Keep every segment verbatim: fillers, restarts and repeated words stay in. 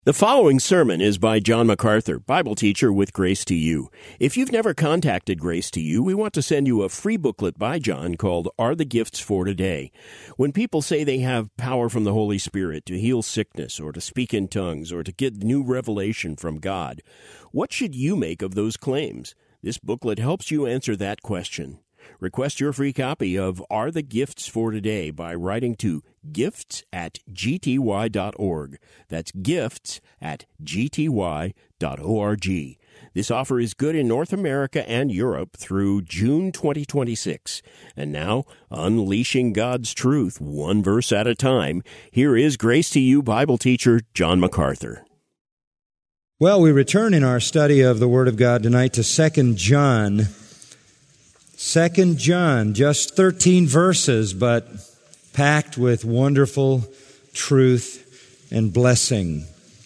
The following sermon is by John MacArthur, Bible teacher with Grace to You. If you've never contacted Grace to You, we want to send you a free booklet by John called Are the Gifts for Today? When people say they have power from the Holy Spirit to heal sickness or to speak in tongues or to get new revelation from God, what should you make of those claims? This booklet helps you answer that question. Request your free copy of Are the Gifts for Today by writing to gifts at g t y dot org. That's gifts at g t y dot org. This offer is good in North America and Europe through June twenty twenty-six. And now, unleashing God's truth one verse at a time, here is Grace to You Bible teacher John MacArthur. Well, we return in our study of the Word of God tonight to Second John. Second John, just thirteen verses, but packed with wonderful truth and blessing.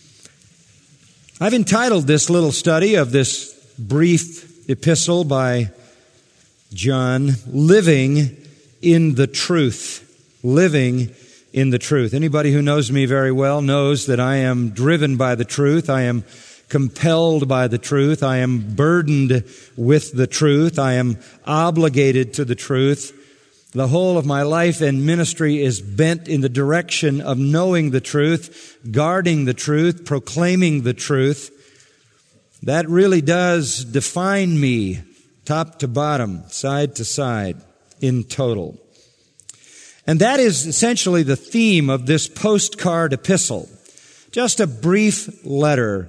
I've entitled this little study of this brief epistle by John, Living in the Truth. Living in the Truth. Anybody who knows me very well knows that I am driven by the truth. I am compelled by the truth. I am burdened with the truth. I am obligated to the truth. The whole of my life and ministry is bent in the direction of knowing the truth, guarding the truth, proclaiming the truth. That really does define me, top to bottom, side to side, in total. And that is essentially the theme of this postcard epistle. Just a brief letter.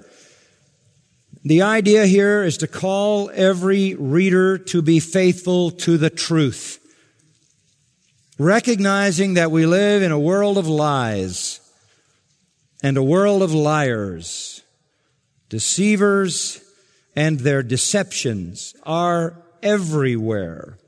The idea here is to call every reader to be faithful to the truth, recognizing that we live in a world of lies and a world of liars. Deceivers and their deceptions are everywhere.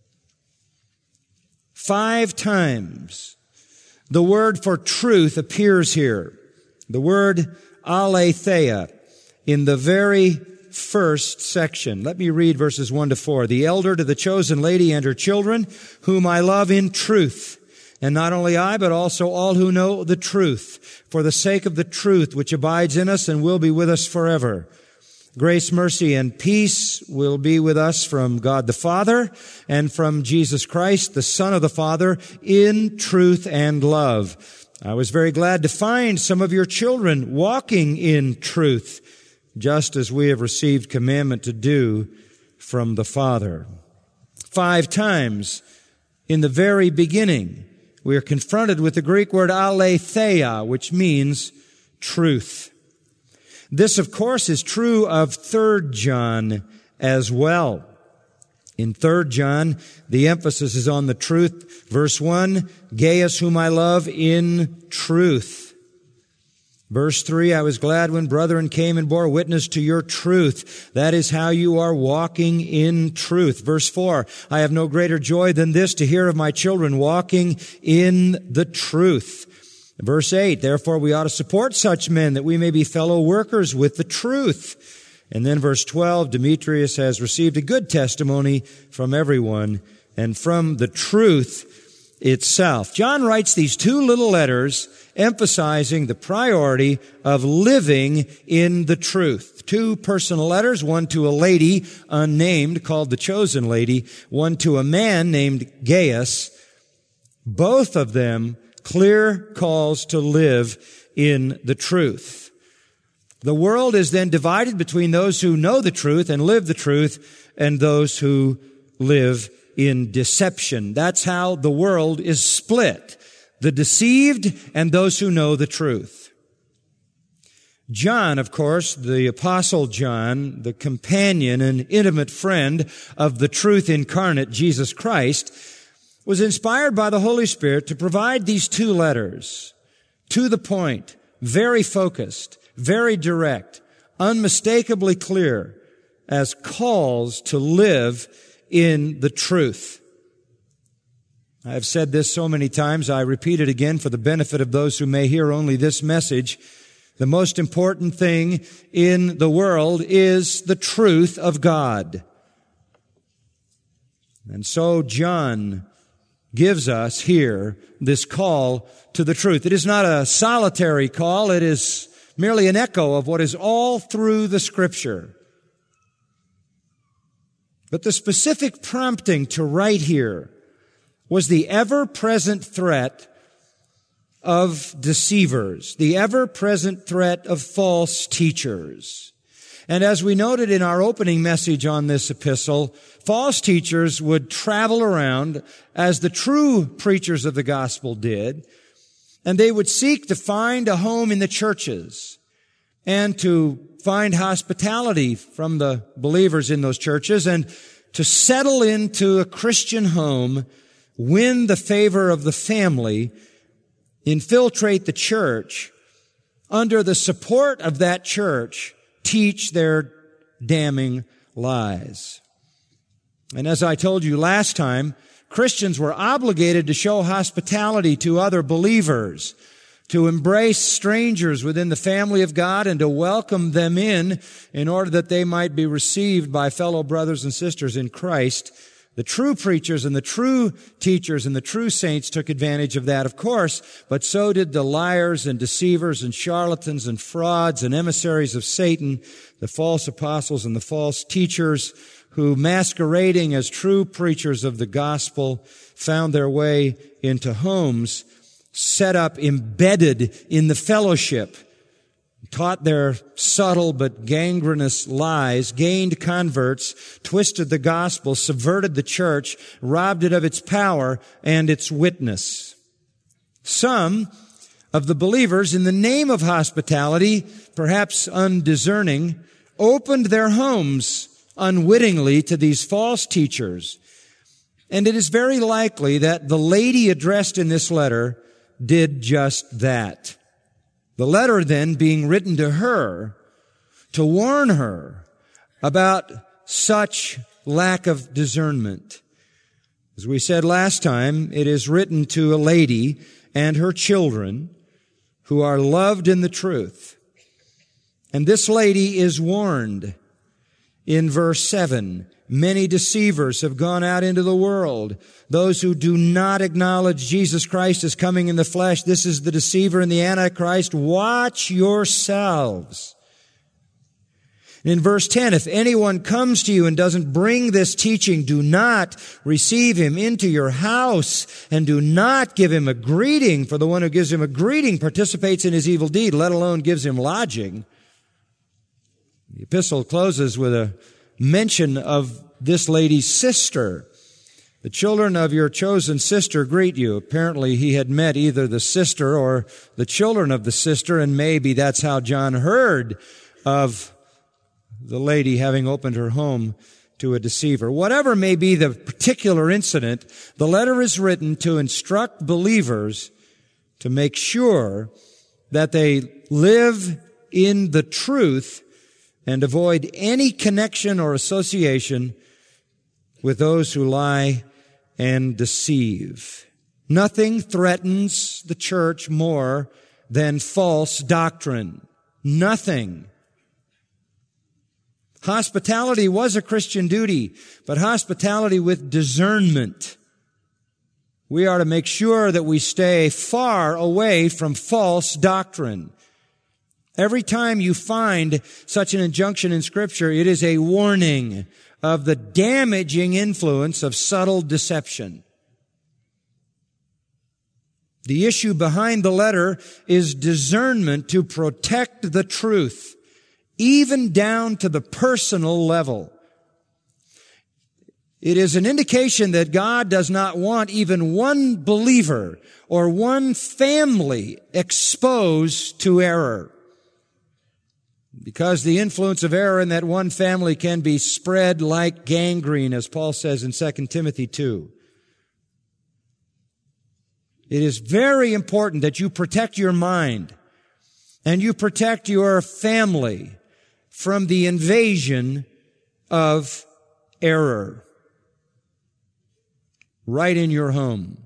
Five times the word for truth appears here. The word aletheia. In the very first section. Let me read verses one to four. The elder to the chosen lady and her children, whom I love in truth. And not only I, but also all who know the truth, for the sake of the truth which abides in us and will be with us forever. Grace, mercy, and peace will be with us from God the Father and from Jesus Christ, the Son of the Father, in truth and love. I was very glad to find some of your children walking in truth, just as we have received commandment to do from the Father. Five times in the very beginning, we are confronted with the Greek word aletheia, which means truth. This, of course, is true of Third John as well. In Third John, the emphasis is on the truth. Verse one, Gaius, whom I love in truth. Verse three, I was glad when brethren came and bore witness to your truth. That is how you are walking in truth. Verse four, I have no greater joy than this, to hear of my children walking in the truth. Verse eight, therefore we ought to support such men that we may be fellow workers with the truth. And then verse twelve, Demetrius has received a good testimony from everyone and from the truth itself. John writes these two little letters emphasizing the priority of living in the truth. Two personal letters, one to a lady unnamed called the chosen lady, one to a man named Gaius. Both of them clear calls to live in the truth. The world is then divided between those who know the truth and live the truth and those who live in deception. That's how the world is split. The deceived and those who know the truth. John, of course, the Apostle John, the companion and intimate friend of the truth incarnate, Jesus Christ, was inspired by the Holy Spirit to provide these two letters, to the point, very focused, very direct, unmistakably clear, as calls to live in the truth. I have said this so many times, I repeat it again for the benefit of those who may hear only this message. The most important thing in the world is the truth of God. And so John gives us here this call to the truth. It is not a solitary call. It is merely an echo of what is all through the Scripture. But the specific prompting to write here was the ever-present threat of deceivers, the ever-present threat of false teachers. And as we noted in our opening message on this epistle, false teachers would travel around as the true preachers of the gospel did, and they would seek to find a home in the churches and to find hospitality from the believers in those churches and to settle into a Christian home, win the favor of the family, infiltrate the church, under the support of that church, teach their damning lies. And as I told you last time, Christians were obligated to show hospitality to other believers, to embrace strangers within the family of God and to welcome them in in order that they might be received by fellow brothers and sisters in Christ. The true preachers and the true teachers and the true saints took advantage of that, of course, but so did the liars and deceivers and charlatans and frauds and emissaries of Satan, the false apostles and the false teachers who, masquerading as true preachers of the gospel, found their way into homes set up, embedded in the fellowship, taught their subtle but gangrenous lies, gained converts, twisted the gospel, subverted the church, robbed it of its power and its witness. Some of the believers, in the name of hospitality, perhaps undiscerning, opened their homes unwittingly to these false teachers. And it is very likely that the lady addressed in this letter did just that. The letter then being written to her to warn her about such lack of discernment. As we said last time, it is written to a lady and her children who are loved in the truth. And this lady is warned in verse seven. Many deceivers have gone out into the world. Those who do not acknowledge Jesus Christ as coming in the flesh. This is the deceiver and the Antichrist. Watch yourselves. In verse ten, if anyone comes to you and doesn't bring this teaching, do not receive him into your house and do not give him a greeting, for the one who gives him a greeting participates in his evil deed, let alone gives him lodging. The epistle closes with a mention of this lady's sister. The children of your chosen sister greet you. Apparently he had met either the sister or the children of the sister, and maybe that's how John heard of the lady having opened her home to a deceiver. Whatever may be the particular incident, the letter is written to instruct believers to make sure that they live in the truth and avoid any connection or association with those who lie and deceive. Nothing threatens the church more than false doctrine. Nothing. Hospitality was a Christian duty, but hospitality with discernment. We are to make sure that we stay far away from false doctrine. Every time you find such an injunction in Scripture, it is a warning of the damaging influence of subtle deception. The issue behind the letter is discernment to protect the truth, even down to the personal level. It is an indication that God does not want even one believer or one family exposed to error, because the influence of error in that one family can be spread like gangrene, as Paul says in Second Timothy two. It is very important that you protect your mind and you protect your family from the invasion of error right in your home.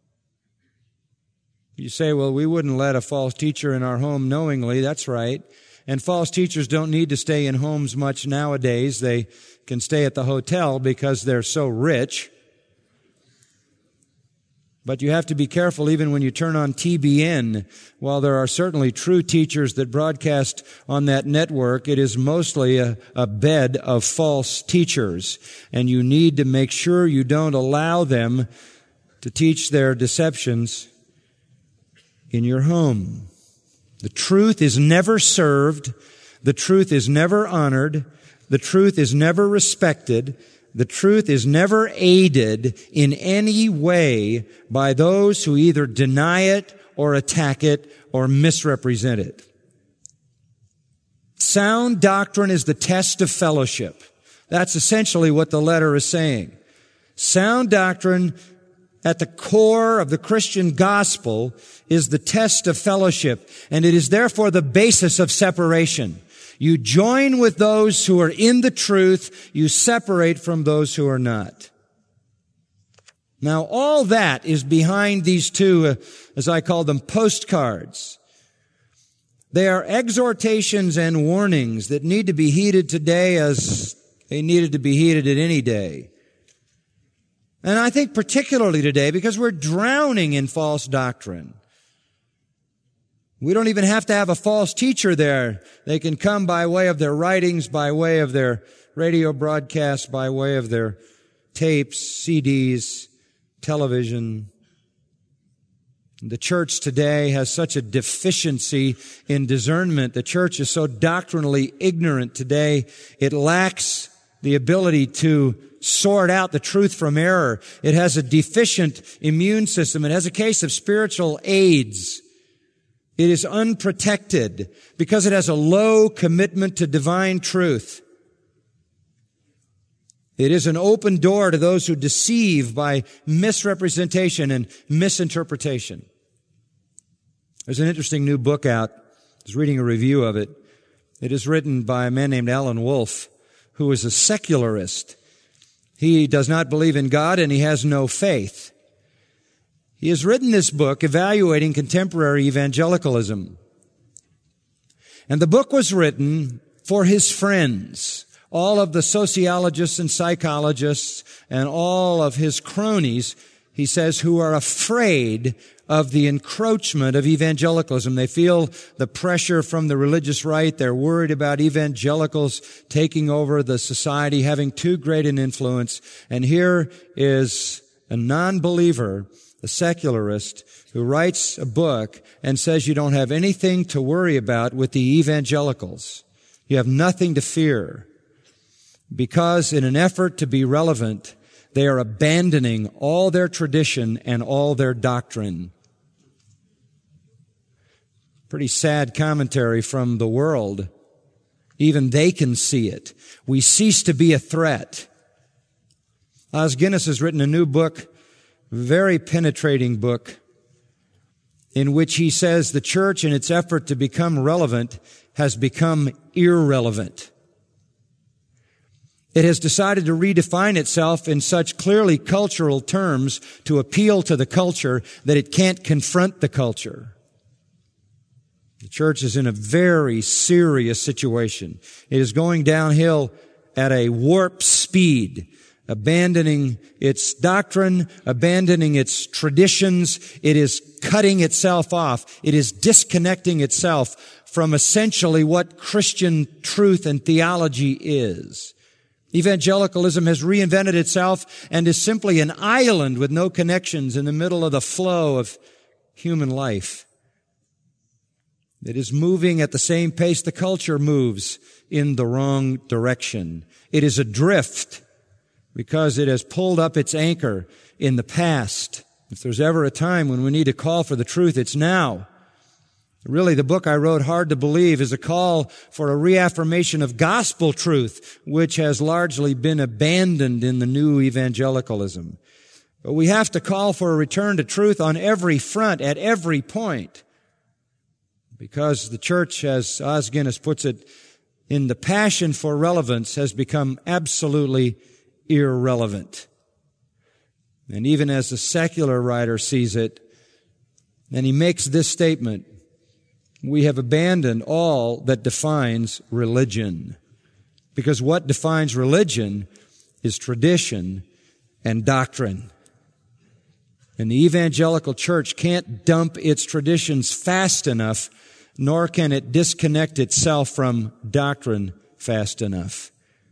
You say, well, we wouldn't let a false teacher in our home knowingly. That's right. And false teachers don't need to stay in homes much nowadays. They can stay at the hotel because they're so rich. But you have to be careful even when you turn on T B N. While there are certainly true teachers that broadcast on that network, it is mostly a, a bed of false teachers. And you need to make sure you don't allow them to teach their deceptions in your home. The truth is never served. The truth is never honored. The truth is never respected. The truth is never aided in any way by those who either deny it or attack it or misrepresent it. Sound doctrine is the test of fellowship. That's essentially what the letter is saying. Sound doctrine at the core of the Christian gospel is the test of fellowship, and it is therefore the basis of separation. You join with those who are in the truth. You separate from those who are not. Now, all that is behind these two, uh, as I call them, postcards. They are exhortations and warnings that need to be heeded today as they needed to be heeded at any day. And I think particularly today because we're drowning in false doctrine. We don't even have to have a false teacher there. They can come by way of their writings, by way of their radio broadcasts, by way of their tapes, C Ds, television. The church today has such a deficiency in discernment. The church is so doctrinally ignorant today. It lacks the ability to sort out the truth from error. It has a deficient immune system. It has a case of spiritual AIDS. It is unprotected because it has a low commitment to divine truth. It is an open door to those who deceive by misrepresentation and misinterpretation. There's an interesting new book out. I was reading a review of it. It is written by a man named Alan Wolfe, who is a secularist. He does not believe in God and he has no faith. He has written this book evaluating contemporary evangelicalism. And the book was written for his friends, all of the sociologists and psychologists and all of his cronies, he says, who are afraid of the encroachment of evangelicalism. They feel the pressure from the religious right. They're worried about evangelicals taking over the society, having too great an influence. And here is a non-believer, a secularist, who writes a book and says you don't have anything to worry about with the evangelicals. You have nothing to fear. Because in an effort to be relevant, they are abandoning all their tradition and all their doctrine. Pretty sad commentary from the world. Even they can see it. We cease to be a threat. Os Guinness has written a new book, very penetrating book, in which he says the church, in its effort to become relevant, has become irrelevant. It has decided to redefine itself in such clearly cultural terms to appeal to the culture that it can't confront the culture. The church is in a very serious situation. It is going downhill at a warp speed, abandoning its doctrine, abandoning its traditions. It is cutting itself off. It is disconnecting itself from essentially what Christian truth and theology is. Evangelicalism has reinvented itself and is simply an island with no connections in the middle of the flow of human life. It is moving at the same pace the culture moves in the wrong direction. It is adrift because it has pulled up its anchor in the past. If there's ever a time when we need to call for the truth, it's now. Really, the book I wrote, Hard to Believe, is a call for a reaffirmation of gospel truth, which has largely been abandoned in the new evangelicalism. But we have to call for a return to truth on every front, at every point. Because the church, as Os Guinness puts it, in the passion for relevance, has become absolutely irrelevant. And even as the secular writer sees it, and he makes this statement, we have abandoned all that defines religion. Because what defines religion is tradition and doctrine. And the evangelical church can't dump its traditions fast enough, nor can it disconnect itself from doctrine fast enough.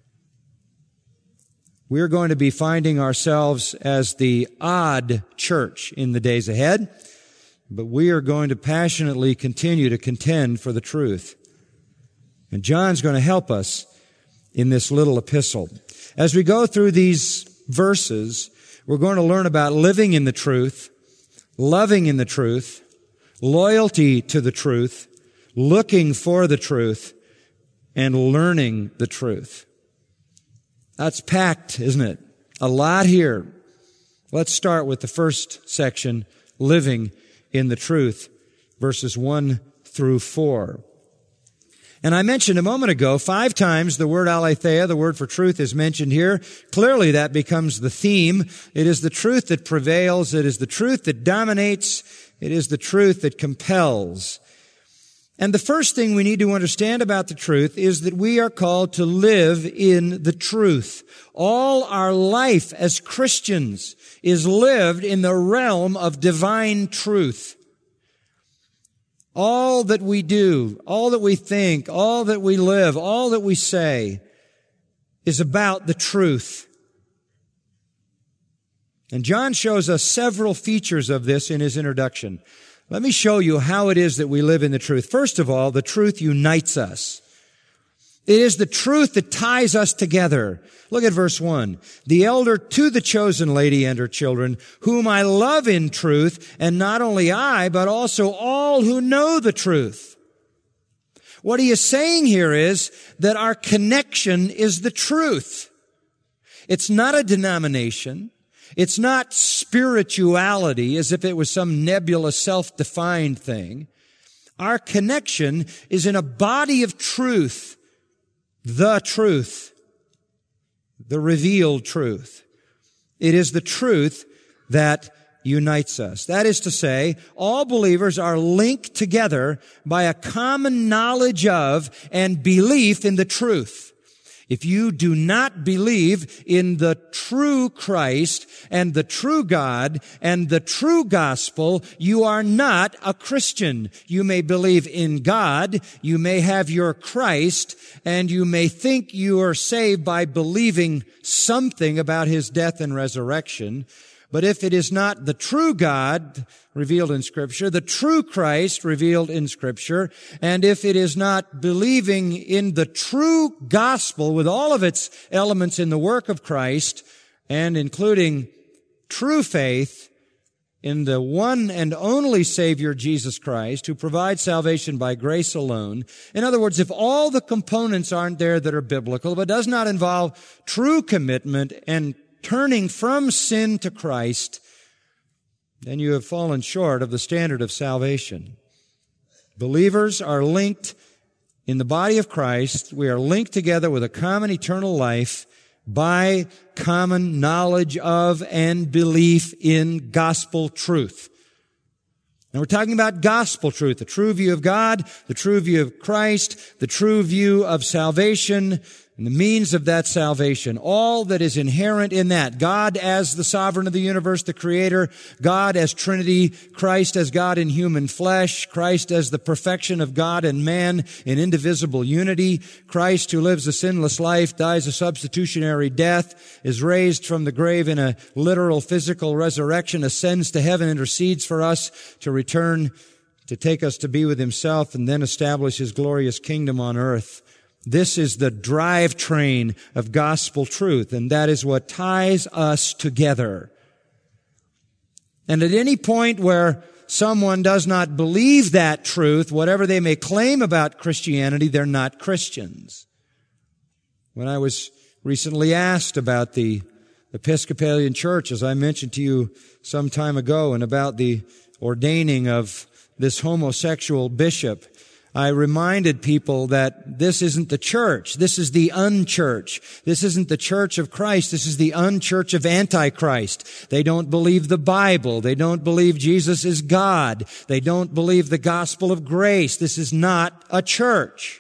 We're going to be finding ourselves as the odd church in the days ahead, but we are going to passionately continue to contend for the truth. And John's going to help us in this little epistle. As we go through these verses, we're going to learn about living in the truth, loving in the truth, loyalty to the truth, looking for the truth, and learning the truth. That's packed, isn't it? A lot here. Let's start with the first section, living in the truth, verses one through four. And I mentioned a moment ago, five times the word aletheia, the word for truth, is mentioned here. Clearly that becomes the theme. It is the truth that prevails. It is the truth that dominates. It is the truth that compels. And the first thing we need to understand about the truth is that we are called to live in the truth. All our life as Christians is lived in the realm of divine truth. All that we do, all that we think, all that we live, all that we say is about the truth. And John shows us several features of this in his introduction. Let me show you how it is that we live in the truth. First of all, the truth unites us. It is the truth that ties us together. Look at verse one. The elder to the chosen lady and her children, whom I love in truth, and not only I, but also all who know the truth. What he is saying here is that our connection is the truth. It's not a denomination. It's not spirituality as if it was some nebulous, self-defined thing. Our connection is in a body of truth. The truth, the revealed truth. It is the truth that unites us. That is to say, all believers are linked together by a common knowledge of and belief in the truth. If you do not believe in the true Christ and the true God and the true gospel, you are not a Christian. You may believe in God, you may have your Christ, and you may think you are saved by believing something about His death and resurrection. But if it is not the true God revealed in Scripture, the true Christ revealed in Scripture, and if it is not believing in the true gospel with all of its elements in the work of Christ, and including true faith in the one and only Savior, Jesus Christ, who provides salvation by grace alone. In other words, if all the components aren't there that are biblical, but does not involve true commitment and turning from sin to Christ, then you have fallen short of the standard of salvation. Believers are linked in the body of Christ. We are linked together with a common eternal life by common knowledge of and belief in gospel truth. And we're talking about gospel truth, the true view of God, the true view of Christ, the true view of salvation, and the means of that salvation, all that is inherent in that. God as the sovereign of the universe, the creator, God as Trinity, Christ as God in human flesh, Christ as the perfection of God and man in indivisible unity, Christ who lives a sinless life, dies a substitutionary death, is raised from the grave in a literal physical resurrection, ascends to heaven, intercedes for us to return to take us to be with Himself and then establish His glorious kingdom on earth. This is the drivetrain of gospel truth, and that is what ties us together. And at any point where someone does not believe that truth, whatever they may claim about Christianity, they're not Christians. When I was recently asked about the Episcopalian Church, as I mentioned to you some time ago, and about the ordaining of this homosexual bishop, I reminded people that this isn't the church. This is the unchurch. This isn't the church of Christ. This is the unchurch of Antichrist. They don't believe the Bible. They don't believe Jesus is God. They don't believe the gospel of grace. This is not a church.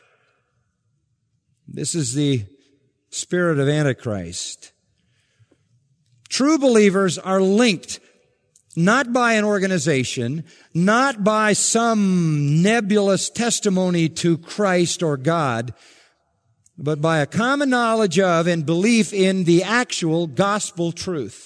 This is the spirit of Antichrist. True believers are linked not by an organization, not by some nebulous testimony to Christ or God, but by a common knowledge of and belief in the actual gospel truth.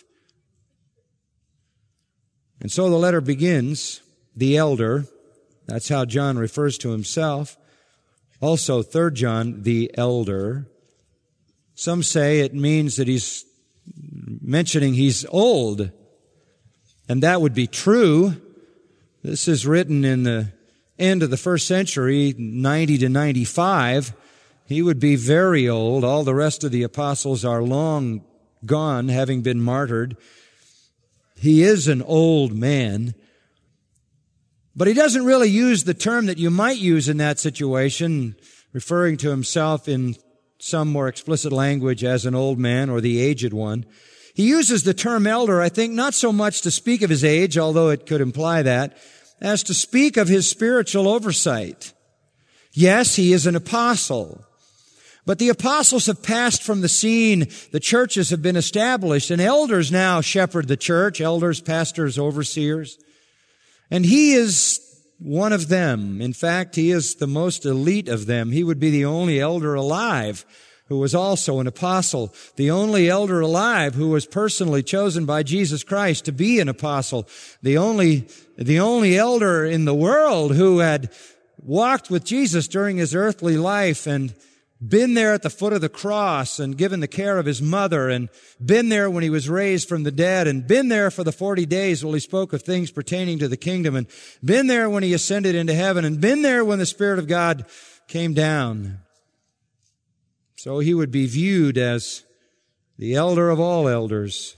And so the letter begins, the elder. That's how John refers to himself. Also, Third John, the elder. Some say it means that he's mentioning he's old. And that would be true. This is written in the end of the first century, ninety to ninety-five. He would be very old. All the rest of the apostles are long gone, having been martyred. He is an old man. But he doesn't really use the term that you might use in that situation, referring to himself in some more explicit language as an old man or the aged one. He uses the term elder, I think, not so much to speak of his age, although it could imply that, as to speak of his spiritual oversight. Yes, he is an apostle. But the apostles have passed from the scene. The churches have been established, and elders now shepherd the church, elders, pastors, overseers. And he is one of them. In fact, he is the most elite of them. He would be the only elder alive who was also an apostle, the only elder alive who was personally chosen by Jesus Christ to be an apostle, the only, the only elder in the world who had walked with Jesus during his earthly life and been there at the foot of the cross and given the care of his mother, and been there when he was raised from the dead, and been there for the forty days while he spoke of things pertaining to the kingdom, and been there when he ascended into heaven, and been there when the Spirit of God came down. So he would be viewed as the elder of all elders.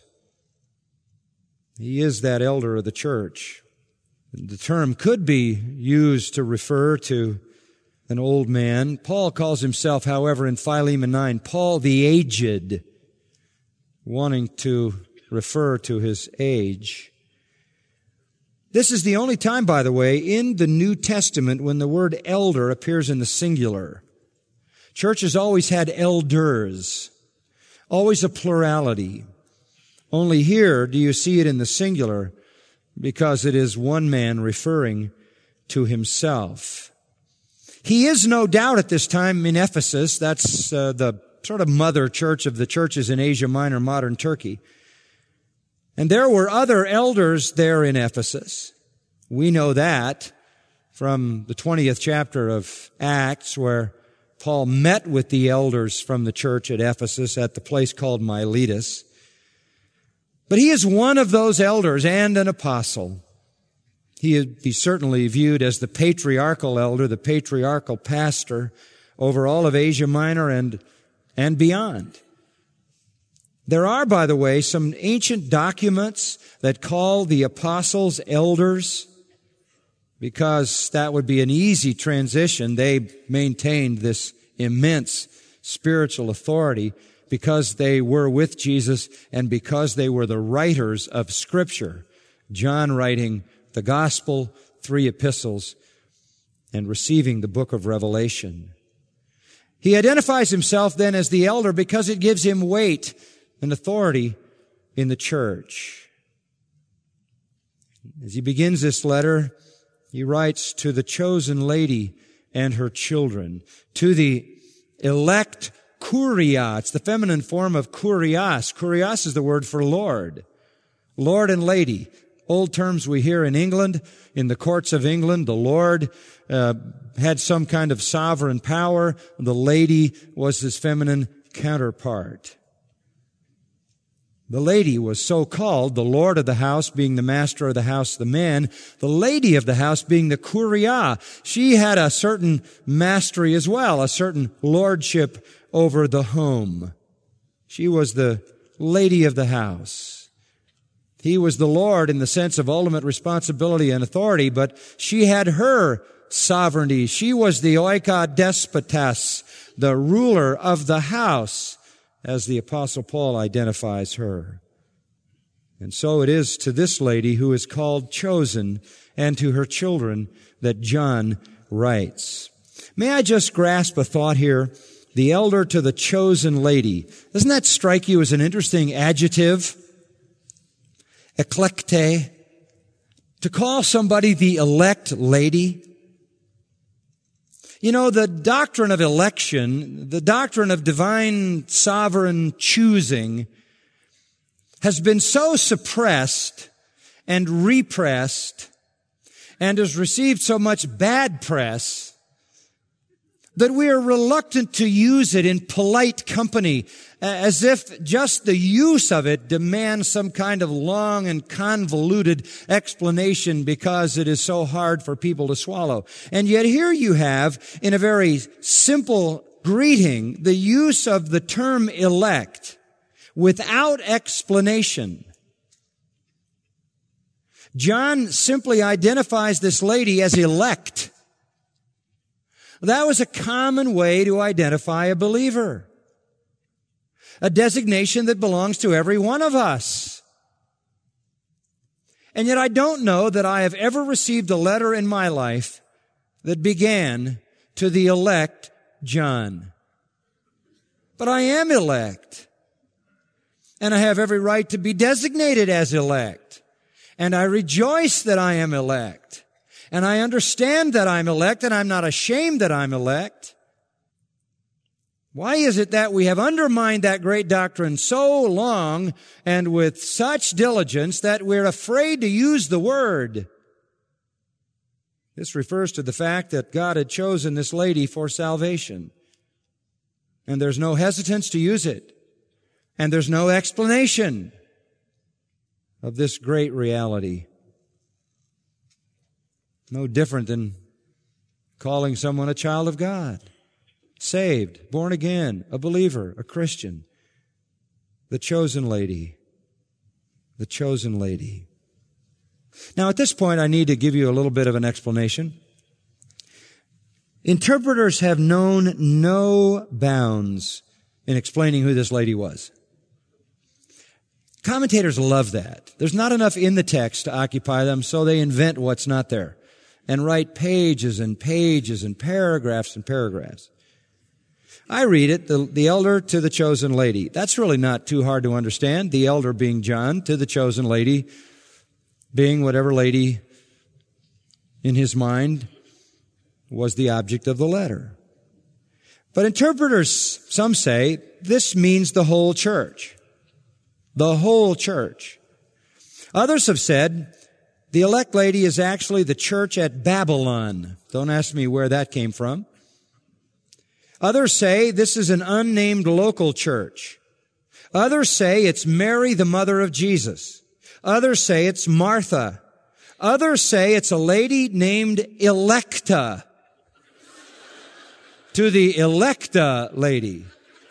He is that elder of the church. The term could be used to refer to an old man. Paul calls himself, however, in Philemon nine, Paul the aged, wanting to refer to his age. This is the only time, by the way, in the New Testament when the word elder appears in the singular. Churches always had elders, always a plurality. Only here do you see it in the singular, because it is one man referring to himself. He is no doubt at this time in Ephesus. That's uh, the sort of mother church of the churches in Asia Minor, modern Turkey. And there were other elders there in Ephesus. We know that from the twentieth chapter of Acts, where Paul met with the elders from the church at Ephesus at the place called Miletus. But he is one of those elders and an apostle. He is he's certainly viewed as the patriarchal elder, the patriarchal pastor over all of Asia Minor and, and beyond. There are, by the way, some ancient documents that call the apostles elders, because that would be an easy transition. They maintained this immense spiritual authority because they were with Jesus and because they were the writers of Scripture. John writing the Gospel, three epistles, and receiving the book of Revelation. He identifies himself then as the elder because it gives him weight and authority in the church. As he begins this letter, he writes, to the chosen lady and her children, to the elect Kuria. It's the feminine form of kurios. Kurios is the word for Lord. Lord and lady. Old terms we hear in England, in the courts of England. The Lord uh, had some kind of sovereign power. The lady was his feminine counterpart. The lady was so called, the lord of the house being the master of the house, the man, the lady of the house being the kuria. She had a certain mastery as well, a certain lordship over the home. She was the lady of the house. He was the Lord in the sense of ultimate responsibility and authority, but she had her sovereignty. She was the oika despotes, the ruler of the house, as the Apostle Paul identifies her. And so it is to this lady who is called chosen and to her children that John writes. May I just grasp a thought here? The elder to the chosen lady. Doesn't that strike you as an interesting adjective? Eklekte. To call somebody the elect lady. You know, the doctrine of election, the doctrine of divine sovereign choosing has been so suppressed and repressed and has received so much bad press that we are reluctant to use it in polite company, as if just the use of it demands some kind of long and convoluted explanation because it is so hard for people to swallow. And yet here you have, in a very simple greeting, the use of the term elect without explanation. John simply identifies this lady as elect. That was a common way to identify a believer. A designation that belongs to every one of us. And yet I don't know that I have ever received a letter in my life that began to the elect John. But I am elect. And I have every right to be designated as elect. And I rejoice that I am elect. And I understand that I'm elect, and I'm not ashamed that I'm elect. Why is it that we have undermined that great doctrine so long and with such diligence that we're afraid to use the word? This refers to the fact that God had chosen this lady for salvation. And there's no hesitance to use it. And there's no explanation of this great reality. No different than calling someone a child of God, saved, born again, a believer, a Christian. The chosen lady. The chosen lady. Now at this point I need to give you a little bit of an explanation. Interpreters have known no bounds in explaining who this lady was. Commentators love that. There's not enough in the text to occupy them, so they invent what's not there and write pages and pages and paragraphs and paragraphs. I read it, the, the elder to the chosen lady. That's really not too hard to understand. The elder being John, to the chosen lady being whatever lady in his mind was the object of the letter. But interpreters, some say, this means the whole church. The whole church. Others have said the elect lady is actually the church at Babylon. Don't ask me where that came from. Others say this is an unnamed local church. Others say it's Mary, the mother of Jesus. Others say it's Martha. Others say it's a lady named Electa. To the Electa lady.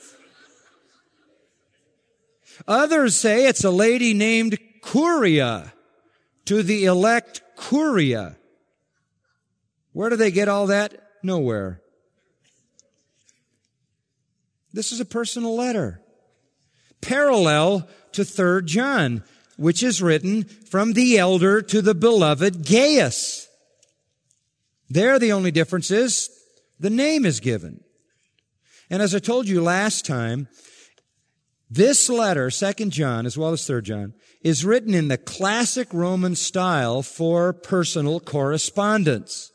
Others say it's a lady named Curia. To the elect Curia. Where do they get all that? Nowhere. This is a personal letter. Parallel to Third John, which is written from the elder to the beloved Gaius. There the only difference is the name is given. And as I told you last time, this letter, Second John as well as Third John, is written in the classic Roman style for personal correspondence.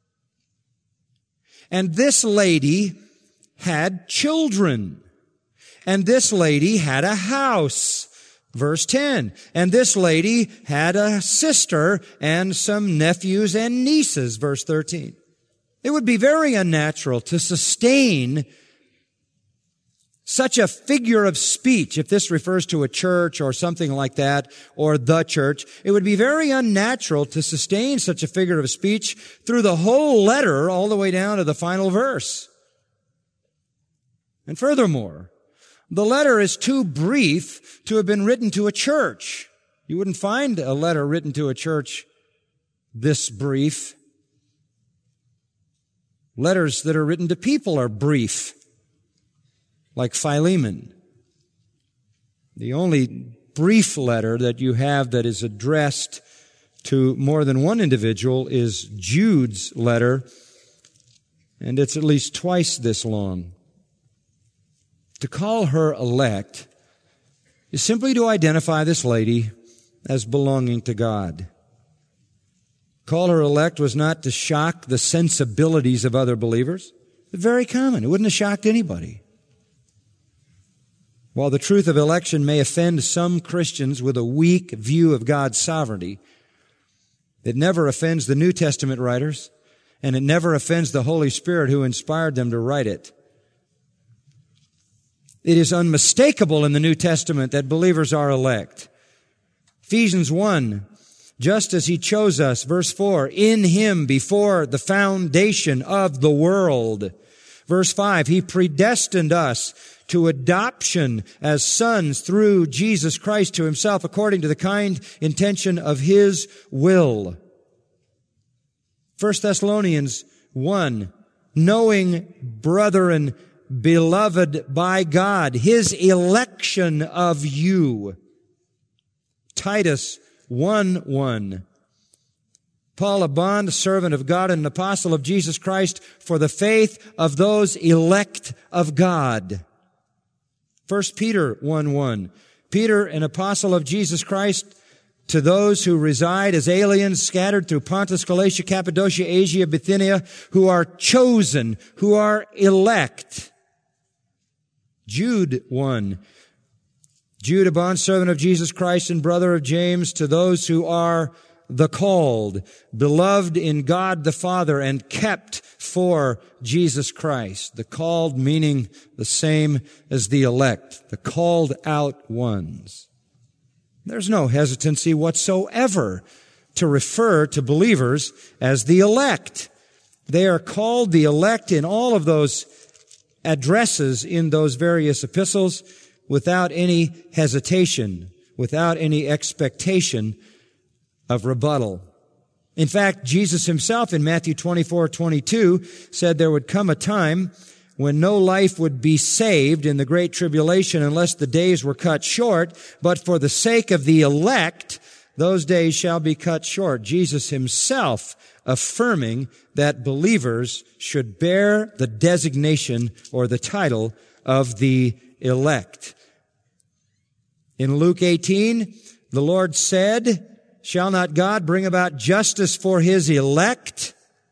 And this lady had children. And this lady had a house. Verse ten. And this lady had a sister and some nephews and nieces. Verse thirteen. It would be very unnatural to sustain such a figure of speech, if this refers to a church or something like that, or the church. It would be very unnatural to sustain such a figure of speech through the whole letter all the way down to the final verse. And furthermore, the letter is too brief to have been written to a church. You wouldn't find a letter written to a church this brief. Letters that are written to people are brief, like Philemon. The only brief letter that you have that is addressed to more than one individual is Jude's letter, and it's at least twice this long. To call her elect is simply to identify this lady as belonging to God. call her elect was not to shock the sensibilities of other believers. It's very common. It wouldn't have shocked anybody. While the truth of election may offend some Christians with a weak view of God's sovereignty, it never offends the New Testament writers, and it never offends the Holy Spirit who inspired them to write it. It is unmistakable in the New Testament that believers are elect. Ephesians one, just as He chose us, verse four, in Him before the foundation of the world. Verse five, He predestined us to adoption as sons through Jesus Christ to Himself, according to the kind intention of His will. First Thessalonians one, knowing, brethren, beloved by God, His election of you. Titus one one. Paul, a bond servant of God and an apostle of Jesus Christ, for the faith of those elect of God. First Peter one one. Peter, an apostle of Jesus Christ, to those who reside as aliens scattered through Pontus, Galatia, Cappadocia, Asia, Bithynia, who are chosen, who are elect. Jude one. Jude, a bondservant of Jesus Christ and brother of James, to those who are the called, beloved in God the Father, and kept for Jesus Christ. The called meaning the same as the elect, the called out ones. There's no hesitancy whatsoever to refer to believers as the elect. They are called the elect in all of those addresses in those various epistles without any hesitation, without any expectation of rebuttal. In fact, Jesus Himself in Matthew twenty-four twenty-two said there would come a time when no life would be saved in the great tribulation unless the days were cut short, but for the sake of the elect, those days shall be cut short. Jesus Himself affirming that believers should bear the designation or the title of the elect. In Luke eighteen, the Lord said, shall not God bring about justice for His elect?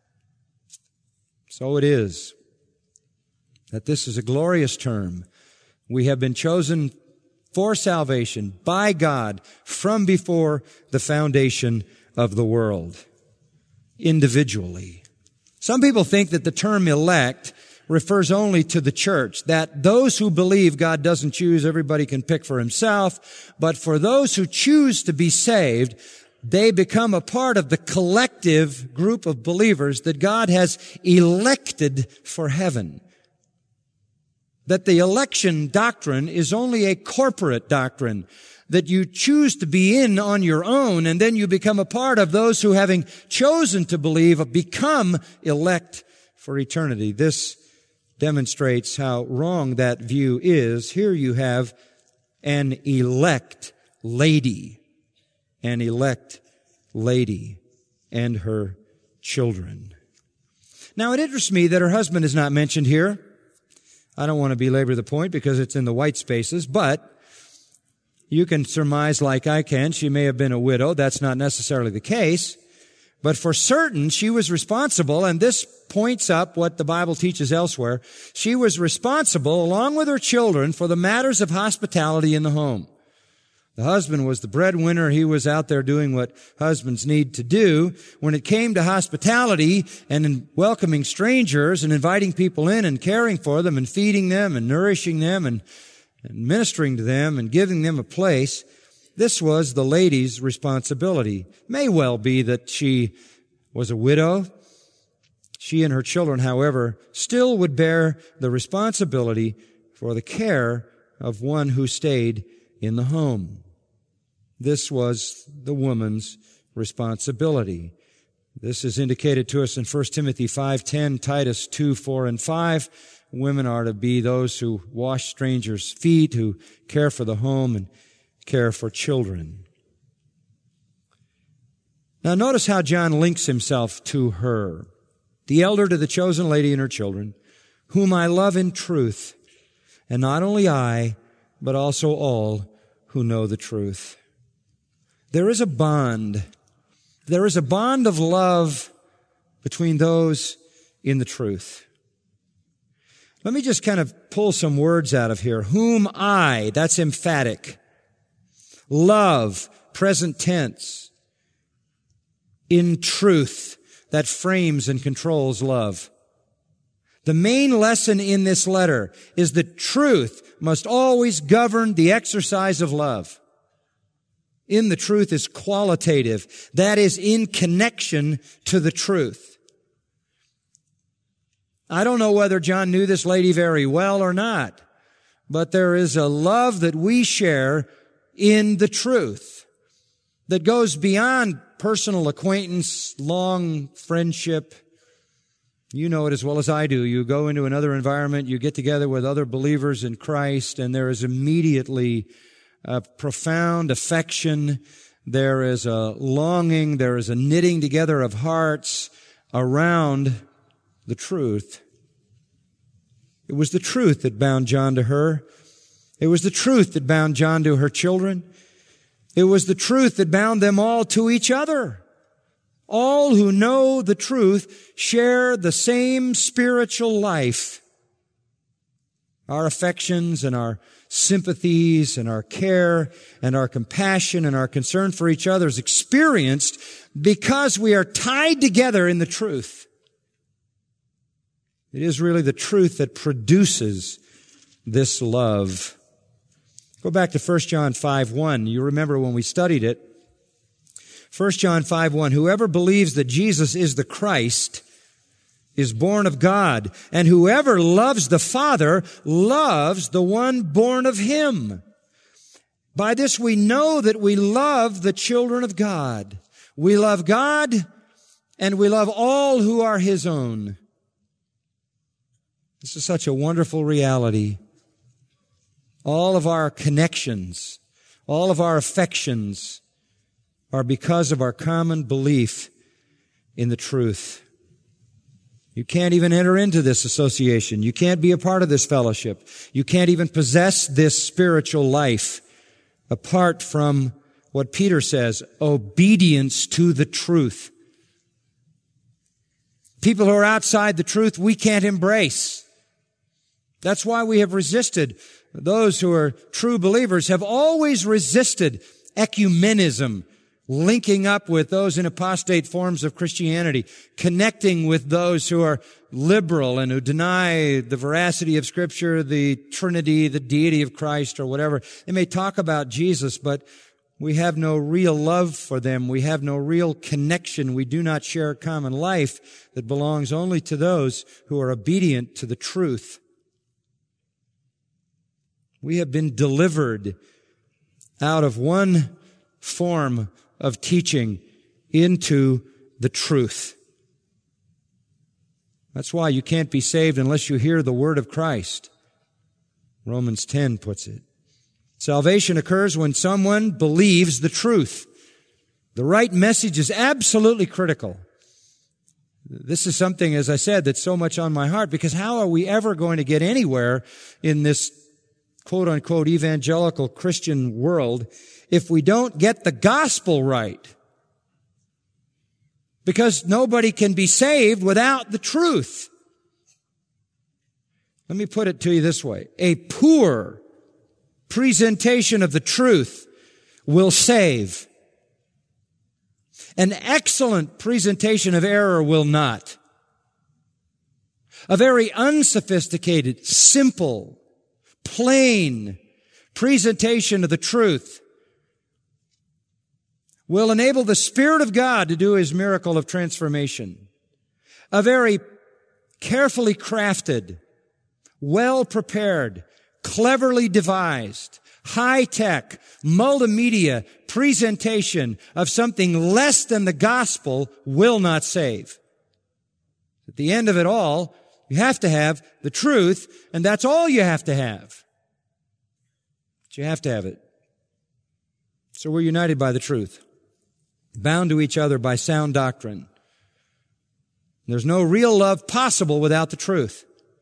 So it is that this is a glorious term. We have been chosen for salvation by God from before the foundation of the world, individually. Some people think that the term elect refers only to the church, that those who believe God doesn't choose, everybody can pick for himself, but for those who choose to be saved, they become a part of the collective group of believers that God has elected for heaven. That the election doctrine is only a corporate doctrine, that you choose to be in on your own, and then you become a part of those who, having chosen to believe, become elect for eternity. This demonstrates how wrong that view is. Here you have an elect lady, an elect lady and her children. Now, it interests me that her husband is not mentioned here. I don't want to belabor the point because it's in the white spaces, but you can surmise like I can, she may have been a widow. That's not necessarily the case. But for certain, she was responsible, and this points up what the Bible teaches elsewhere. She was responsible, along with her children, for the matters of hospitality in the home. The husband was the breadwinner. He was out there doing what husbands need to do. When it came to hospitality and in welcoming strangers and inviting people in and caring for them and feeding them and nourishing them and, and ministering to them and giving them a place, this was the lady's responsibility. May well be that she was a widow. She and her children, however, still would bear the responsibility for the care of one who stayed in the home. This was the woman's responsibility. This is indicated to us in First Timothy five ten, Titus two four and five. Women are to be those who wash strangers' feet, who care for the home and care for children. Now notice how John links himself to her, the elder to the chosen lady and her children, whom I love in truth, and not only I, but also all who know the truth. There is a bond, There is a bond of love between those in the truth. Let me just kind of pull some words out of here. Whom I, that's emphatic. Love, present tense. In truth, that frames and controls love. The main lesson in this letter is that truth must always govern the exercise of love. In the truth is qualitative. That is in connection to the truth. I don't know whether John knew this lady very well or not, but there is a love that we share in the truth that goes beyond personal acquaintance, long friendship. You know it as well as I do. You go into another environment, you get together with other believers in Christ, and there is immediately a profound affection. There is a longing. There is a knitting together of hearts around the truth. It was the truth that bound John to her. It was the truth that bound John to her children. It was the truth that bound them all to each other. All who know the truth share the same spiritual life. Our affections and our sympathies and our care and our compassion and our concern for each other is experienced because we are tied together in the truth. It is really the truth that produces this love. Go back to First John five one. You remember when we studied it. First John five one, whoever believes that Jesus is the Christ is born of God, and whoever loves the Father loves the one born of Him. By this we know that we love the children of God. We love God, and we love all who are His own. This is such a wonderful reality. All of our connections, all of our affections are because of our common belief in the truth. You can't even enter into this association. You can't be a part of this fellowship. You can't even possess this spiritual life apart from what Peter says, obedience to the truth. People who are outside the truth, we can't embrace. That's why we have resisted. Those who are true believers have always resisted ecumenism, linking up with those in apostate forms of Christianity, connecting with those who are liberal and who deny the veracity of Scripture, the Trinity, the deity of Christ, or whatever. They may talk about Jesus, but we have no real love for them. We have no real connection. We do not share a common life that belongs only to those who are obedient to the truth. We have been delivered out of one form of teaching into the truth. That's why you can't be saved unless you hear the word of Christ. Romans ten puts it. Salvation occurs when someone believes the truth. The right message is absolutely critical. This is something, as I said, that's so much on my heart, because how are we ever going to get anywhere in this quote-unquote evangelical Christian world if we don't get the gospel right? Because nobody can be saved without the truth. Let me put it to you this way. A poor presentation of the truth will save. An excellent presentation of error will not. A very unsophisticated, simple, plain presentation of the truth will enable the Spirit of God to do His miracle of transformation. A very carefully crafted, well-prepared, cleverly devised, high-tech, multimedia presentation of something less than the gospel will not save. At the end of it all, you have to have the truth, and that's all you have to have. But you have to have it. So we're united by the truth, bound to each other by sound doctrine. There's no real love possible without the truth.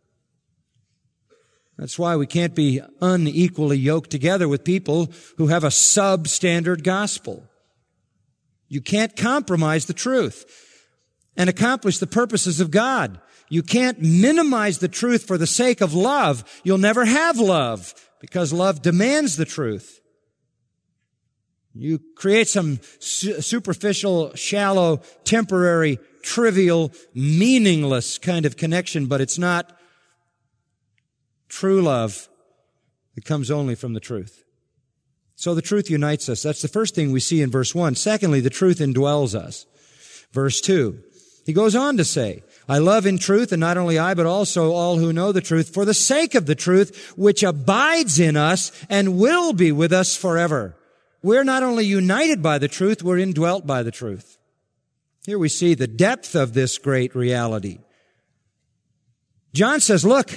That's why we can't be unequally yoked together with people who have a substandard gospel. You can't compromise the truth and accomplish the purposes of God. You can't minimize the truth for the sake of love. You'll never have love because love demands the truth. You create some su- superficial, shallow, temporary, trivial, meaningless kind of connection, but it's not true love. It comes only from the truth. So the truth unites us. That's the first thing we see in verse one. Secondly, the truth indwells us. Verse two. He goes on to say, I love in truth, and not only I, but also all who know the truth, for the sake of the truth, which abides in us and will be with us forever. We're not only united by the truth, we're indwelt by the truth. Here we see the depth of this great reality. John says, look,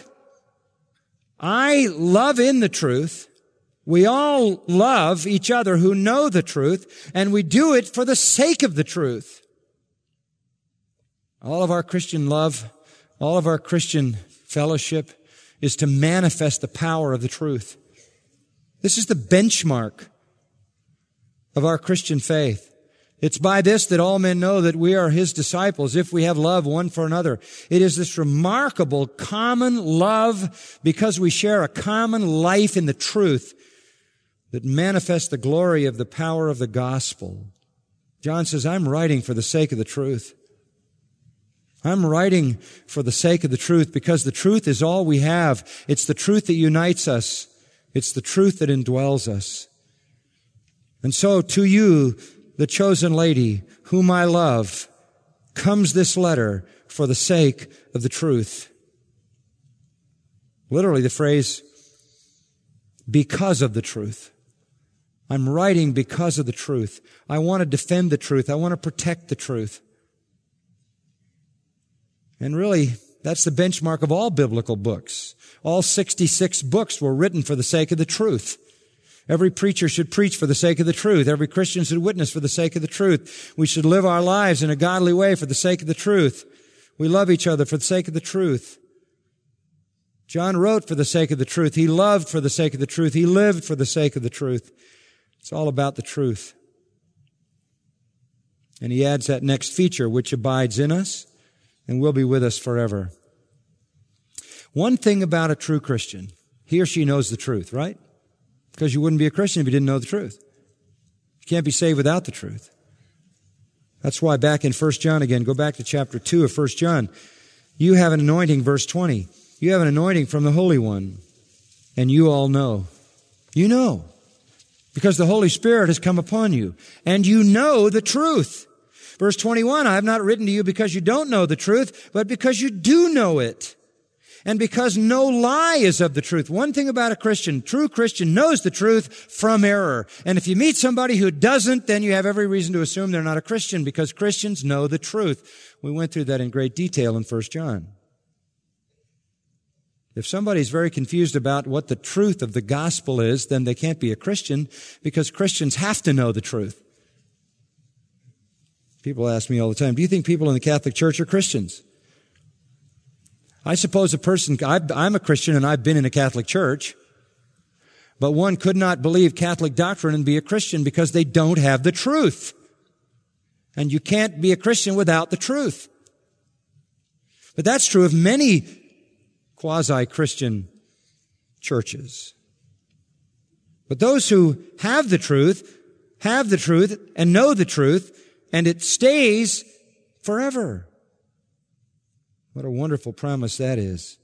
I love in the truth. We all love each other who know the truth, and we do it for the sake of the truth. All of our Christian love, all of our Christian fellowship is to manifest the power of the truth. This is the benchmark of our Christian faith. It's by this that all men know that we are His disciples, if we have love one for another. It is this remarkable common love because we share a common life in the truth that manifests the glory of the power of the gospel. John says, I'm writing for the sake of the truth. I'm writing for the sake of the truth because the truth is all we have. It's the truth that unites us. It's the truth that indwells us. And so to you, the chosen lady, whom I love, comes this letter for the sake of the truth. Literally the phrase, because of the truth. I'm writing because of the truth. I want to defend the truth. I want to protect the truth. And really, that's the benchmark of all biblical books. All sixty-six books were written for the sake of the truth. Every preacher should preach for the sake of the truth. Every Christian should witness for the sake of the truth. We should live our lives in a godly way for the sake of the truth. We love each other for the sake of the truth. John wrote for the sake of the truth. He loved for the sake of the truth. He lived for the sake of the truth. It's all about the truth. And he adds that next feature, which abides in us and will be with us forever. One thing about a true Christian, he or she knows the truth, right? Because you wouldn't be a Christian if you didn't know the truth. You can't be saved without the truth. That's why back in First John again, go back to chapter two of First John, you have an anointing, verse twenty. You have an anointing from the Holy One, and you all know. You know. Because the Holy Spirit has come upon you, and you know the truth. Verse twenty-one, I have not written to you because you don't know the truth, but because you do know it. And because no lie is of the truth. One thing about a Christian, true Christian knows the truth from error. And if you meet somebody who doesn't, then you have every reason to assume they're not a Christian because Christians know the truth. We went through that in great detail in First John. If somebody's very confused about what the truth of the gospel is, then they can't be a Christian because Christians have to know the truth. People ask me all the time, do you think people in the Catholic Church are Christians? I suppose a person, I'm a Christian and I've been in a Catholic church, but one could not believe Catholic doctrine and be a Christian because they don't have the truth. And you can't be a Christian without the truth. But that's true of many quasi-Christian churches. But those who have the truth, have the truth and know the truth, and it stays forever. What a wonderful promise that is.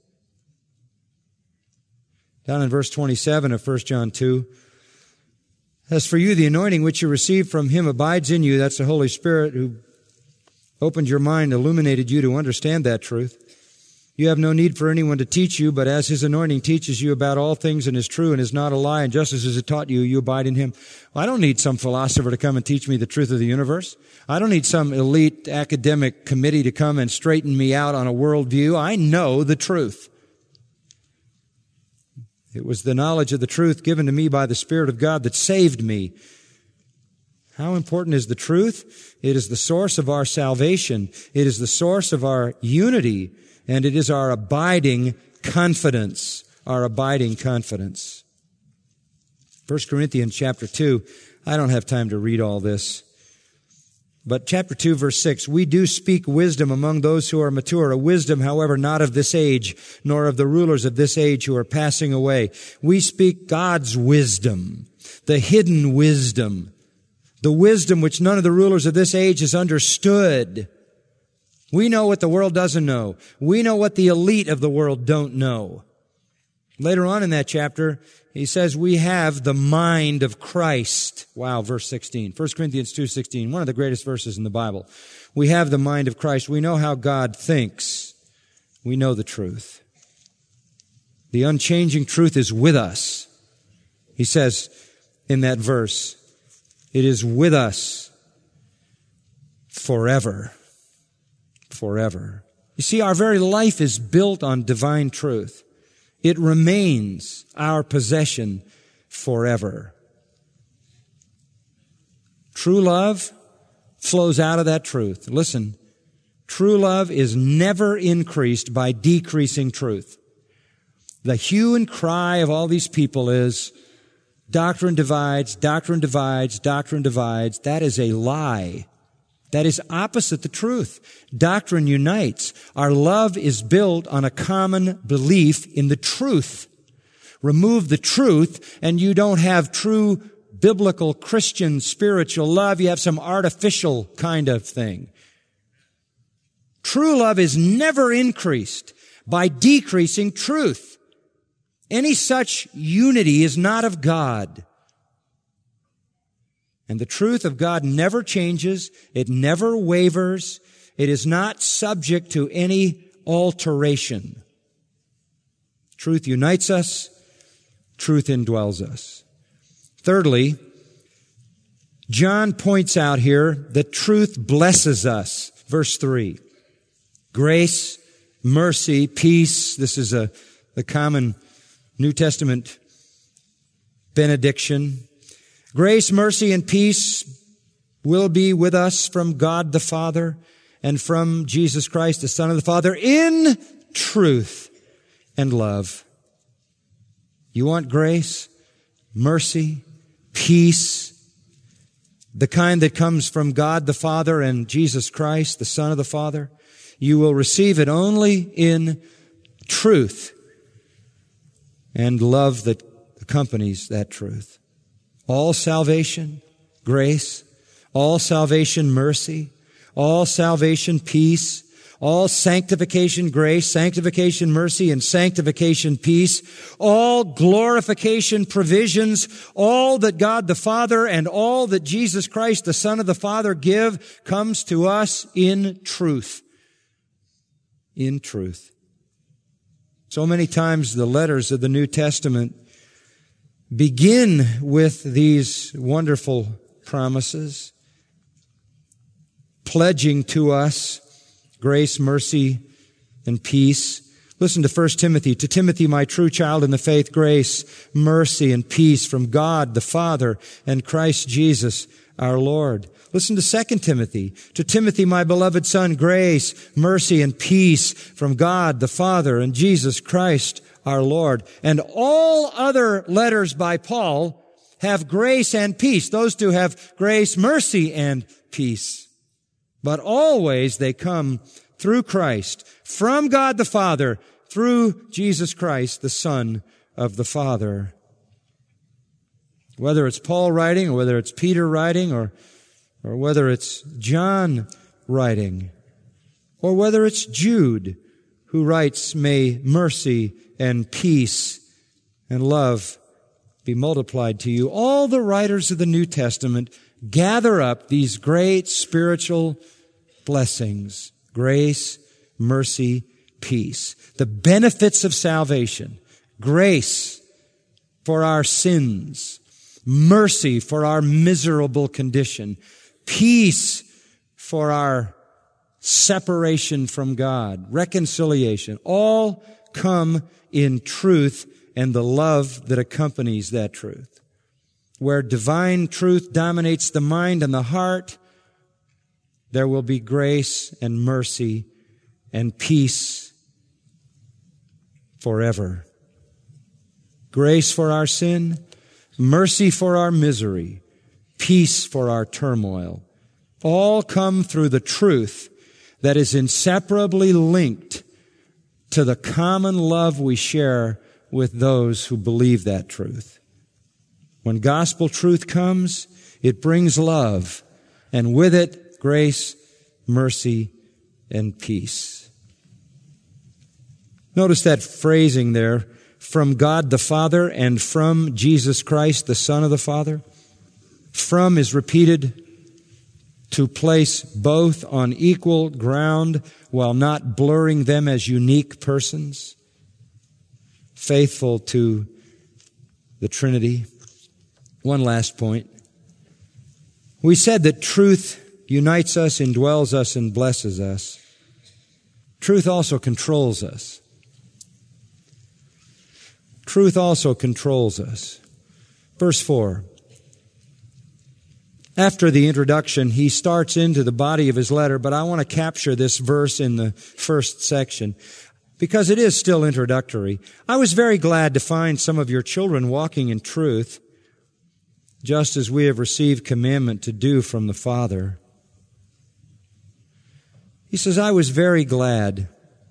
Down in verse twenty-seven of First John two, as for you, the anointing which you received from Him abides in you. That's the Holy Spirit who opened your mind, illuminated you to understand that truth. You have no need for anyone to teach you, but as His anointing teaches you about all things and is true and is not a lie, and just as it taught you, you abide in Him. Well, I don't need some philosopher to come and teach me the truth of the universe. I don't need some elite academic committee to come and straighten me out on a worldview. I know the truth. It was the knowledge of the truth given to me by the Spirit of God that saved me. How important is the truth? It is the source of our salvation. It is the source of our unity. And it is our abiding confidence, our abiding confidence. First Corinthians chapter two, I don't have time to read all this. But chapter two, verse six, we do speak wisdom among those who are mature, a wisdom, however, not of this age, nor of the rulers of this age who are passing away. We speak God's wisdom, the hidden wisdom, the wisdom which none of the rulers of this age has understood. We know what the world doesn't know. We know what the elite of the world don't know. Later on in that chapter, he says we have the mind of Christ. Wow, verse sixteen. First Corinthians two sixteen, one of the greatest verses in the Bible. We have the mind of Christ. We know how God thinks. We know the truth. The unchanging truth is with us. He says in that verse, it is with us forever. Forever. You see, our very life is built on divine truth. It remains our possession forever. True love flows out of that truth. Listen, true love is never increased by decreasing truth. The hue and cry of all these people is doctrine divides, doctrine divides, doctrine divides. That is a lie. That is opposite the truth. Doctrine unites. Our love is built on a common belief in the truth. Remove the truth and you don't have true biblical Christian spiritual love. You have some artificial kind of thing. True love is never increased by decreasing truth. Any such unity is not of God. And the truth of God never changes. It never wavers. It is not subject to any alteration. Truth unites us. Truth indwells us. Thirdly, John points out here that truth blesses us. Verse three. Grace, mercy, peace. This is a the common New Testament benediction. Grace, mercy, and peace will be with us from God the Father and from Jesus Christ, the Son of the Father, in truth and love. You want grace, mercy, peace, the kind that comes from God the Father and Jesus Christ, the Son of the Father? You will receive it only in truth and love that accompanies that truth. All salvation, grace, all salvation, mercy, all salvation, peace, all sanctification, grace, sanctification, mercy, and sanctification, peace, all glorification, provisions, all that God the Father and all that Jesus Christ, the Son of the Father, give comes to us in truth. In truth. So many times the letters of the New Testament begin with these wonderful promises, pledging to us grace, mercy, and peace. Listen to First Timothy. To Timothy, my true child in the faith, grace, mercy, and peace from God the Father and Christ Jesus our Lord. Listen to Second Timothy. To Timothy, my beloved son, grace, mercy, and peace from God the Father and Jesus Christ our Lord. And all other letters by Paul have grace and peace. Those two have grace, mercy, and peace. But always they come through Christ, from God the Father, through Jesus Christ, the Son of the Father. Whether it's Paul writing, or whether it's Peter writing, or, or whether it's John writing, or whether it's Jude who writes, may mercy and peace and love be multiplied to you. All the writers of the New Testament gather up these great spiritual blessings, grace, mercy, peace. The benefits of salvation, grace for our sins, mercy for our miserable condition, peace for our separation from God, reconciliation, all come in truth and the love that accompanies that truth. Where divine truth dominates the mind and the heart, there will be grace and mercy and peace forever. Grace for our sin, mercy for our misery, peace for our turmoil, all come through the truth that is inseparably linked to the common love we share with those who believe that truth. When gospel truth comes, it brings love, and with it, grace, mercy, and peace. Notice that phrasing there, from God the Father and from Jesus Christ, the Son of the Father. From is repeated to place both on equal ground while not blurring them as unique persons, faithful to the Trinity. One last point. We said that truth unites us, indwells us, and blesses us. Truth also controls us. Truth also controls us. Verse four. After the introduction, he starts into the body of his letter, but I want to capture this verse in the first section because it is still introductory. I was very glad to find some of your children walking in truth, just as we have received commandment to do from the Father. He says, I was very glad.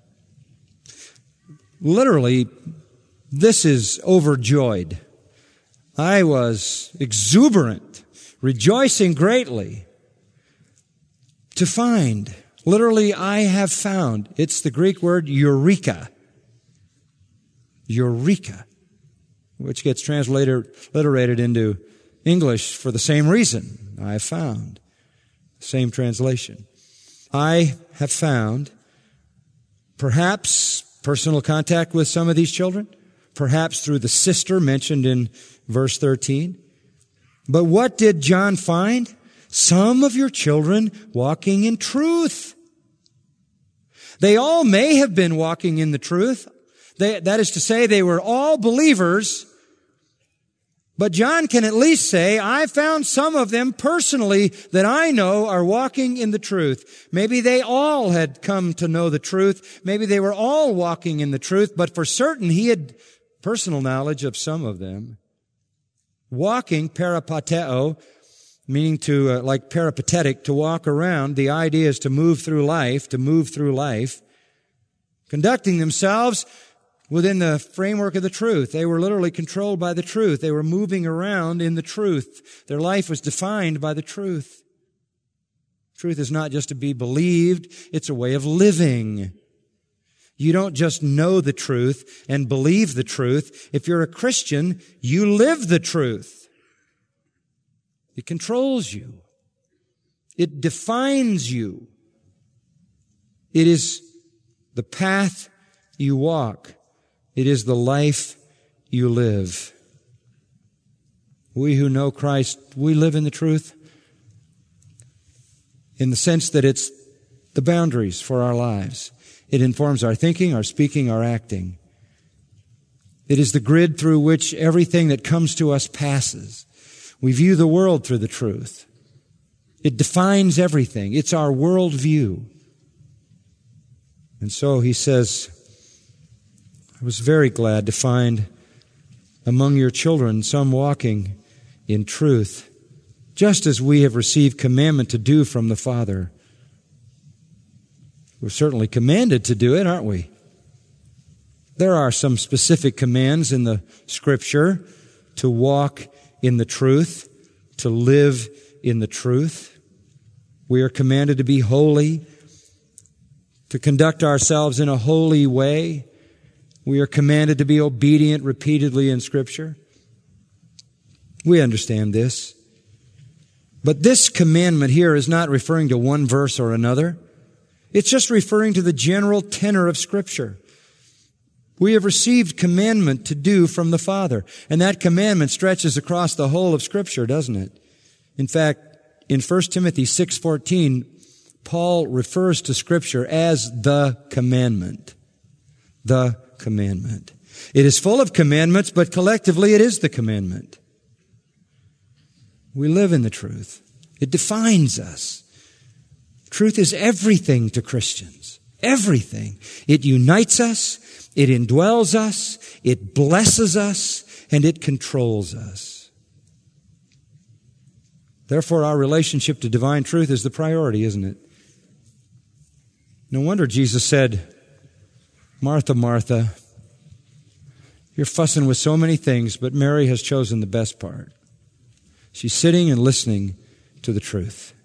Literally, this is overjoyed. I was exuberant, rejoicing greatly to find. Literally, I have found. It's the Greek word eureka. Eureka, which gets translated, transliterated into English for the same reason. I have found. Same translation. I have found perhaps personal contact with some of these children, perhaps through the sister mentioned in verse thirteen. But what did John find? Some of your children walking in truth. They all may have been walking in the truth. They, that is to say, they were all believers. But John can at least say, I found some of them personally that I know are walking in the truth. Maybe they all had come to know the truth. Maybe they were all walking in the truth, but for certain he had personal knowledge of some of them. Walking, peripateo, meaning to, uh, like peripatetic, to walk around. The idea is to move through life, to move through life. Conducting themselves within the framework of the truth. They were literally controlled by the truth. They were moving around in the truth. Their life was defined by the truth. Truth is not just to be believed, it's a way of living. You don't just know the truth and believe the truth. If you're a Christian, you live the truth. It controls you. It defines you. It is the path you walk. It is the life you live. We who know Christ, we live in the truth in the sense that it's the boundaries for our lives. It informs our thinking, our speaking, our acting. It is the grid through which everything that comes to us passes. We view the world through the truth. It defines everything. It's our worldview. And so he says, I was very glad to find among your children some walking in truth, just as we have received commandment to do from the Father. We're certainly commanded to do it, aren't we? There are some specific commands in the Scripture to walk in the truth, to live in the truth. We are commanded to be holy, to conduct ourselves in a holy way. We are commanded to be obedient repeatedly in Scripture. We understand this. But this commandment here is not referring to one verse or another. It's just referring to the general tenor of Scripture. We have received commandment to do from the Father. And that commandment stretches across the whole of Scripture, doesn't it? In fact, in First Timothy six fourteen, Paul refers to Scripture as the commandment. The commandment. It is full of commandments, but collectively it is the commandment. We live in the truth. It defines us. Truth is everything to Christians. Everything. It unites us. It indwells us. It blesses us. And it controls us. Therefore, our relationship to divine truth is the priority, isn't it? No wonder Jesus said, Martha, Martha, you're fussing with so many things, but Mary has chosen the best part. She's sitting and listening to the truth.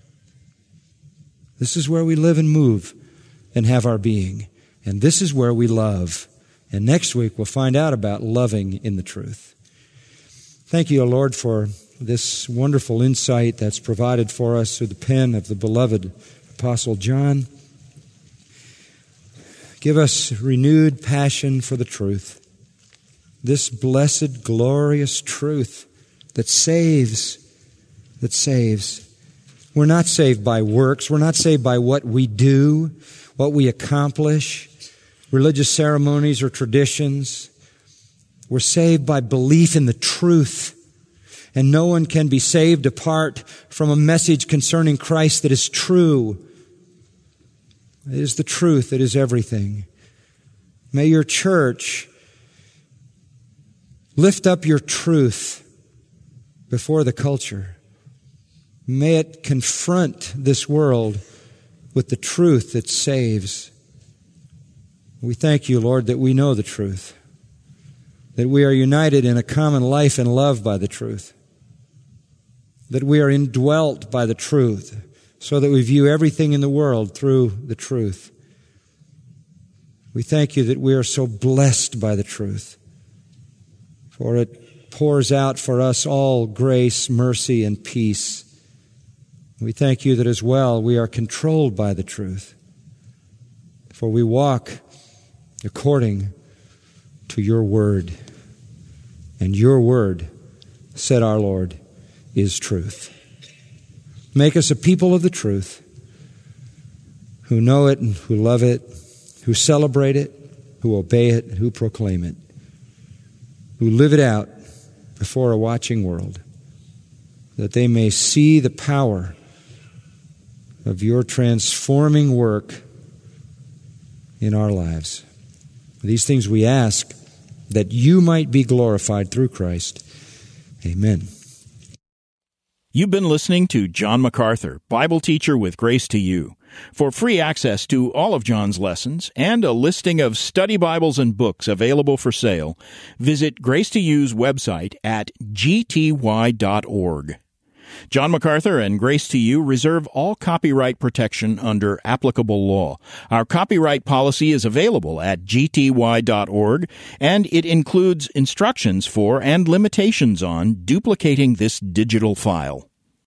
This is where we live and move and have our being. And this is where we love. And next week we'll find out about loving in the truth. Thank you, O Lord, for this wonderful insight that's provided for us through the pen of the beloved Apostle John. Give us renewed passion for the truth. This blessed, glorious truth that saves, that saves. We're not saved by works. We're not saved by what we do, what we accomplish, religious ceremonies or traditions. We're saved by belief in the truth. And no one can be saved apart from a message concerning Christ that is true. It is the truth that is everything. May your church lift up your truth before the culture. May it confront this world with the truth that saves. We thank you, Lord, that we know the truth, that we are united in a common life and love by the truth, that we are indwelt by the truth, so that we view everything in the world through the truth. We thank you that we are so blessed by the truth, for it pours out for us all grace, mercy, and peace. We thank you that as well we are controlled by the truth, for we walk according to your word. And your word, said our Lord, is truth. Make us a people of the truth, who know it and who love it, who celebrate it, who obey it, who proclaim it, who live it out before a watching world, that they may see the power of your transforming work in our lives. These things we ask that you might be glorified through Christ. Amen. You've been listening to John MacArthur, Bible teacher with Grace to You. For free access to all of John's lessons and a listing of study Bibles and books available for sale, visit Grace to You's website at g t y dot org. John MacArthur and Grace to You reserve all copyright protection under applicable law. Our copyright policy is available at g t y dot org, and it includes instructions for and limitations on duplicating this digital file.